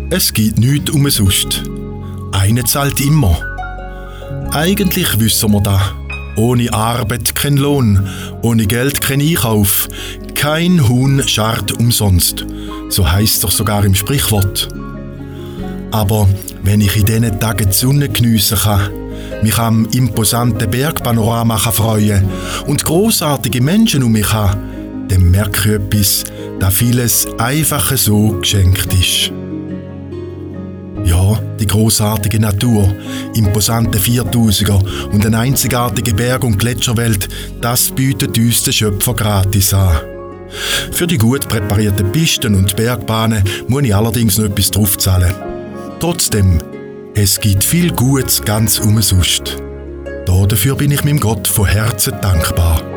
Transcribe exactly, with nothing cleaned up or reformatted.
Es gibt nichts umsonst. Einer zahlt immer. Eigentlich wissen wir das. Ohne Arbeit kein Lohn, ohne Geld kein Einkauf. Kein Huhn scharrt umsonst. So heisst es doch sogar im Sprichwort. Aber wenn ich in diesen Tagen die Sonne geniessen kann, mich am imposanten Bergpanorama freuen und grossartige Menschen um mich habe, dann merke ich etwas, dass vieles einfach so geschenkt ist. Ja, die grossartige Natur, imposante Viertausiger und eine einzigartige Berg- und Gletscherwelt, das bietet uns der Schöpfer gratis an. Für die gut präparierten Pisten und Bergbahnen muss ich allerdings noch etwas draufzahlen. Trotzdem, es gibt viel Gutes ganz umsonst. Dafür bin ich meinem Gott von Herzen dankbar.